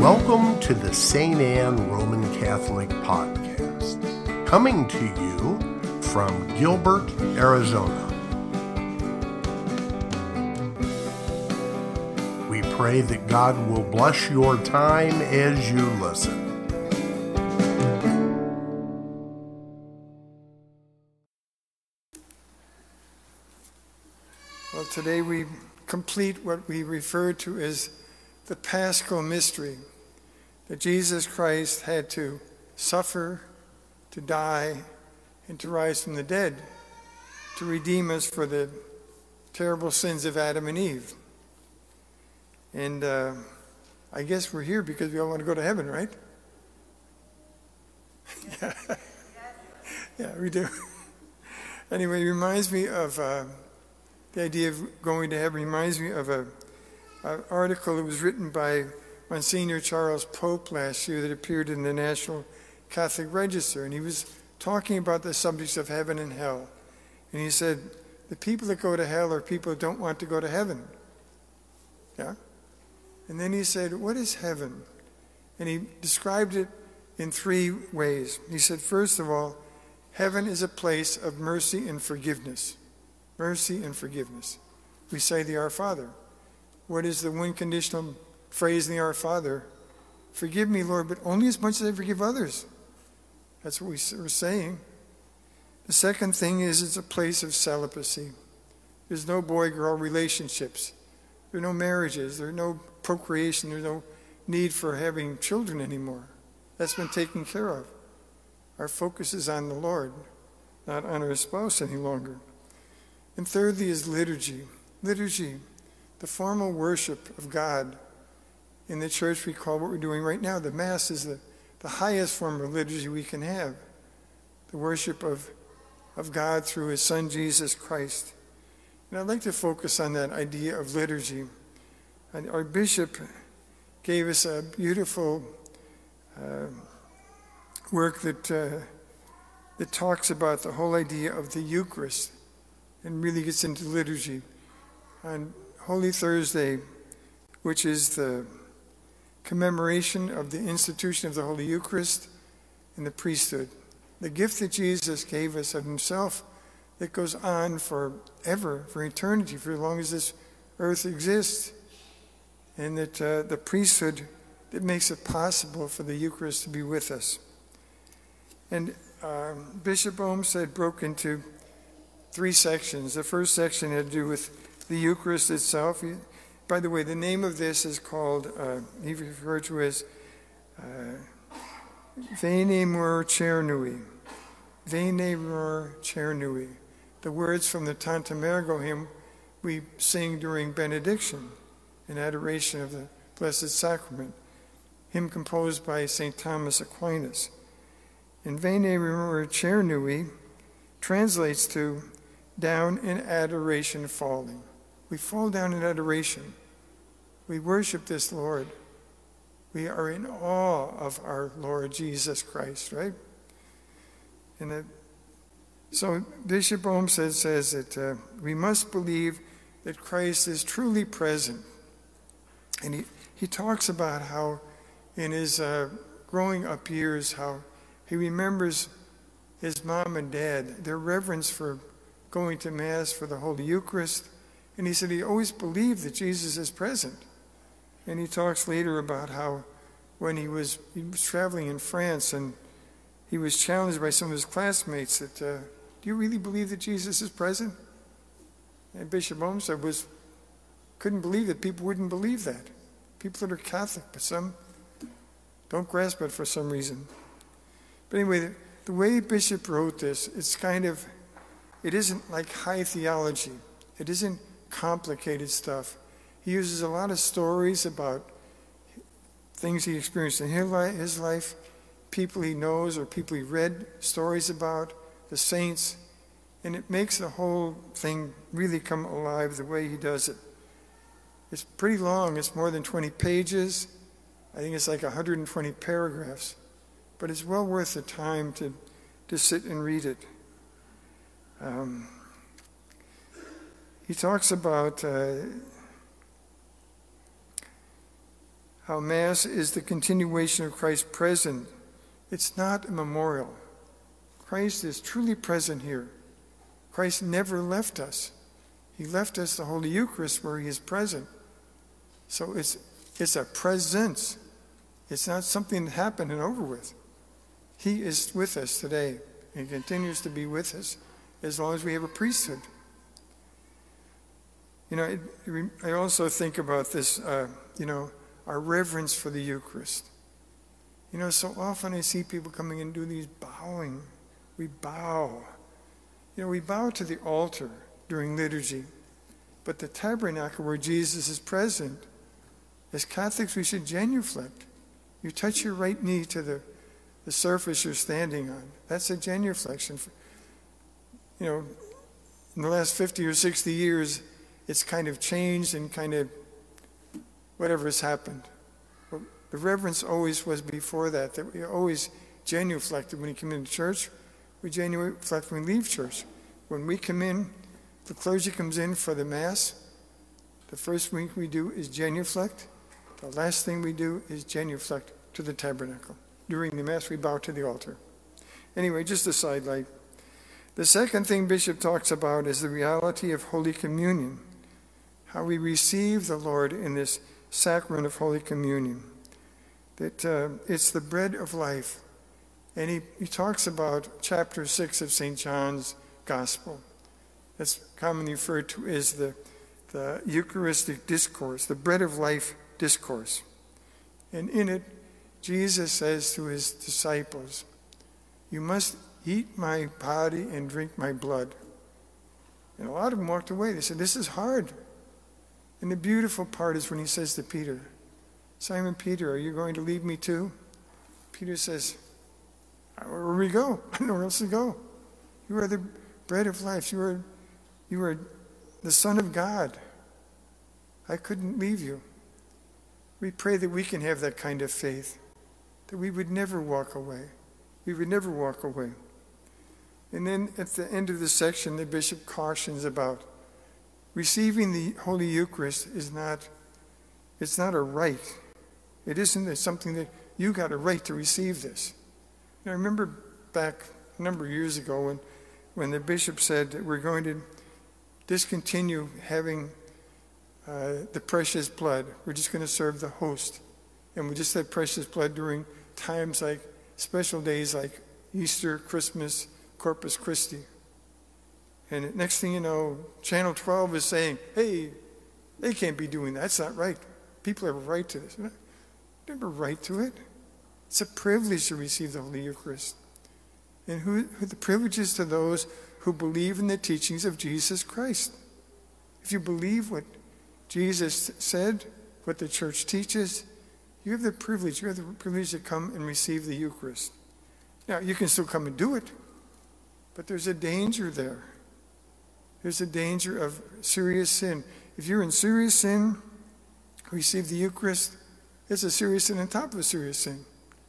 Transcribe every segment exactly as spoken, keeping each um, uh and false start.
Welcome to the Saint Anne Roman Catholic Podcast, coming to you from Gilbert, Arizona. We pray that God will bless your time as you listen. Well, today we complete what we refer to as the Paschal mystery, that Jesus Christ had to suffer, to die, and to rise from the dead to redeem us for the terrible sins of Adam and Eve. And uh, I guess we're here because we all want to go to heaven, right? yeah. yeah, we do. Anyway, it reminds me of uh, the idea of going to heaven. Reminds me of a an article that was written by Monsignor Charles Pope last year that appeared in the National Catholic Register, and he was talking about the subjects of heaven and hell. And he said, the people that go to hell are people that don't want to go to heaven. Yeah? And then he said, what is heaven? And he described it in three ways. He said, first of all, heaven is a place of mercy and forgiveness. Mercy and forgiveness. We say the Our Father. What is the one conditional phrase in the Our Father? Forgive me, Lord, but only as much as I forgive others. That's what we were saying. The second thing is it's a place of celibacy. There's no boy-girl relationships. There are no marriages. There's no procreation. There's no need for having children anymore. That's been taken care of. Our focus is on the Lord, not on our spouse any longer. And thirdly is liturgy. Liturgy, the formal worship of God. In the church, we call what we're doing right now, the Mass is the, the highest form of liturgy we can have. The worship of, of God through his Son, Jesus Christ. And I'd like to focus on that idea of liturgy. And our bishop gave us a beautiful uh, work that, uh, that talks about the whole idea of the Eucharist and really gets into liturgy. On Holy Thursday, which is the commemoration of the institution of the Holy Eucharist and the priesthood, the gift that Jesus gave us of himself that goes on forever, for eternity, for as long as this earth exists, and that uh, the priesthood that makes it possible for the Eucharist to be with us. And um, Bishop Olmsted broke into three sections. The first section had to do with the Eucharist itself. He, by the way, the name of this is called, uh, he referred to as uh, Venemur Cernui. Venemur Cernui. The words from the Tantum Ergo hymn we sing during benediction in adoration of the Blessed Sacrament, hymn composed by Saint Thomas Aquinas. And Venemur Cernui translates to down in adoration falling. We fall down in adoration. We worship this Lord. We are in awe of our Lord Jesus Christ, right? And it, so Bishop Olmsted says that uh, we must believe that Christ is truly present. And he, he talks about how in his uh, growing up years, how he remembers his mom and dad, their reverence for going to Mass, for the Holy Eucharist. And he said he always believed that Jesus is present. And he talks later about how when he was, he was traveling in France and he was challenged by some of his classmates that, uh, do you really believe that Jesus is present? And Bishop Olmsted was, couldn't believe that people wouldn't believe that. People that are Catholic, but some don't grasp it for some reason. But anyway, the, the way Bishop wrote this, it's kind of, it isn't like high theology. It isn't complicated stuff. He uses a lot of stories about things he experienced in his life, people he knows or people he read stories about, the saints, and it makes the whole thing really come alive the way he does it. It's pretty long. It's more than twenty pages. I think it's like one hundred twenty paragraphs, but it's well worth the time to, to sit and read it. Um, he talks about uh, how Mass is the continuation of Christ's present. It's not a memorial. Christ is truly present here. Christ never left us. He left us the Holy Eucharist where he is present. So it's it's a presence. It's not something that happened and over with. He is with us today and continues to be with us as long as we have a priesthood. You know, it, I also think about this, uh, you know, our reverence for the Eucharist. You know, so often I see people coming and do these bowing. We bow. You know, we bow to the altar during liturgy, but the tabernacle where Jesus is present, as Catholics, we should genuflect. You touch your right knee to the, the surface you're standing on. That's a genuflection. You know, in the last fifty or sixty years, it's kind of changed and kind of whatever has happened. But the reverence always was before that, that we always genuflected when we come into church. We genuflect when we leave church. When we come in, the clergy comes in for the Mass. The first thing we do is genuflect. The last thing we do is genuflect to the tabernacle. During the Mass, we bow to the altar. Anyway, just a sidelight. The second thing Bishop talks about is the reality of Holy Communion, how we receive the Lord in this sacrament of Holy Communion. That uh, it's the bread of life. And he, he talks about chapter six of Saint John's Gospel. That's commonly referred to as the, the Eucharistic discourse, the bread of life discourse. And in it, Jesus says to his disciples, "You must eat my body and drink my blood." And a lot of them walked away. They said, "This is hard." And the beautiful part is when he says to Peter, "Simon Peter, are you going to leave me too?" Peter says, "Where we go? I don't know where else to go. You are the bread of life. You are, you are the Son of God. I couldn't leave you." We pray that we can have that kind of faith, that we would never walk away. We would never walk away. And then at the end of the section, the bishop cautions about receiving the Holy Eucharist is not, it's not a right. It isn't something that you got a right to receive this. And I remember back a number of years ago when, when the bishop said that we're going to discontinue having uh, the precious blood. We're just going to serve the host. And we just have precious blood during times like special days like Easter, Christmas, Corpus Christi. And next thing you know, Channel twelve is saying, "Hey, they can't be doing that. That's not right. People have a right to this." They have a right to it. It's a privilege to receive the Holy Eucharist. And who, who the privilege is to those who believe in the teachings of Jesus Christ. If you believe what Jesus said, what the church teaches, you have the privilege. You have the privilege to come and receive the Eucharist. Now, you can still come and do it, but there's a danger there. There's a danger of serious sin. If you're in serious sin, receive the Eucharist, it's a serious sin on top of a serious sin.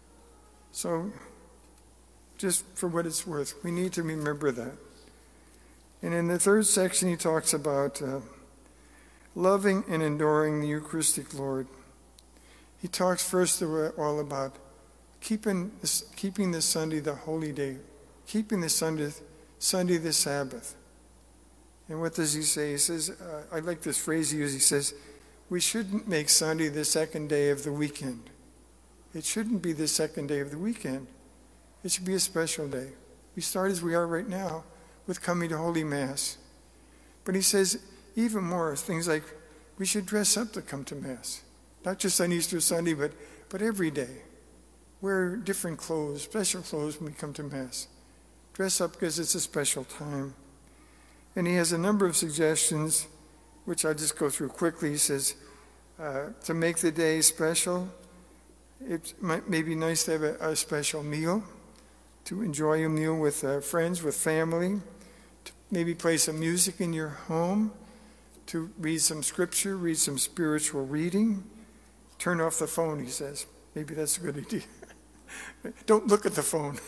So, just for what it's worth, we need to remember that. And in the third section, he talks about uh, loving and adoring the Eucharistic Lord. He talks first of all about keeping this, keeping the Sunday the holy day, keeping the Sunday, Sunday the Sabbath. And what does he say? He says, uh, I like this phrase he uses. He says, we shouldn't make Sunday the second day of the weekend. It shouldn't be the second day of the weekend. It should be a special day. We start as we are right now with coming to Holy Mass. But he says even more, things like we should dress up to come to Mass. Not just on Easter Sunday, but, but every day. Wear different clothes, special clothes when we come to Mass. Dress up because it's a special time. And he has a number of suggestions, which I'll just go through quickly. He says, uh, to make the day special, it might, may be nice to have a, a special meal, to enjoy a meal with uh, friends, with family, to maybe play some music in your home, to read some scripture, read some spiritual reading. Turn off the phone, he says. Maybe that's a good idea. Don't look at the phone.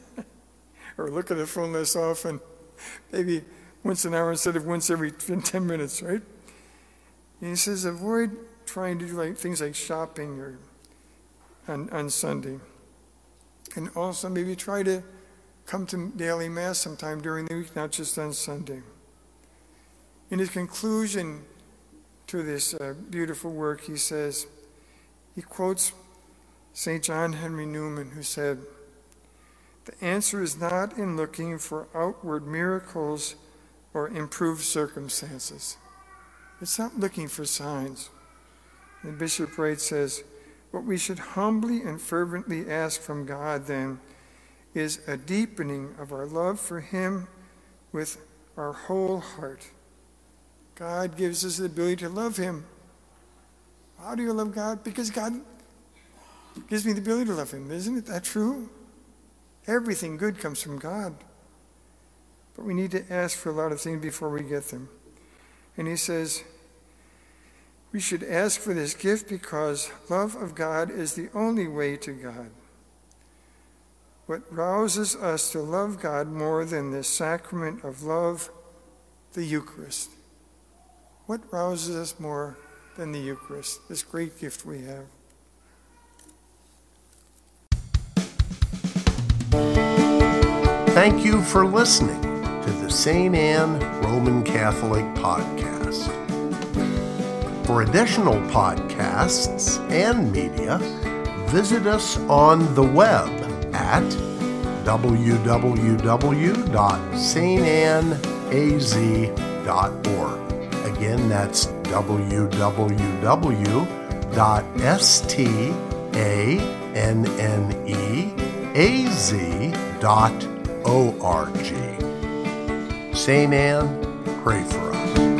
Or look at the phone less often. Maybe once an hour instead of once every ten minutes, right? And he says, avoid trying to do like things like shopping or on, on Sunday. And also maybe try to come to daily Mass sometime during the week, not just on Sunday. In his conclusion to this uh, beautiful work, he says, he quotes Saint John Henry Newman, who said, "The answer is not in looking for outward miracles or improved circumstances. It's not looking for signs." And Bishop Wright says, "What we should humbly and fervently ask from God then is a deepening of our love for him with our whole heart." God gives us the ability to love him. How do you love God? Because God gives me the ability to love him. Isn't it that true? Everything good comes from God. But we need to ask for a lot of things before we get them. And he says, we should ask for this gift because love of God is the only way to God. What rouses us to love God more than the sacrament of love, the Eucharist? What rouses us more than the Eucharist, this great gift we have? Thank you for listening to the Saint Anne Roman Catholic Podcast. For additional podcasts and media, visit us on the web at w w w dot saint anne a z dot org. Again, that's w w w dot saint anne a z dot org. Saint Anne, pray for us.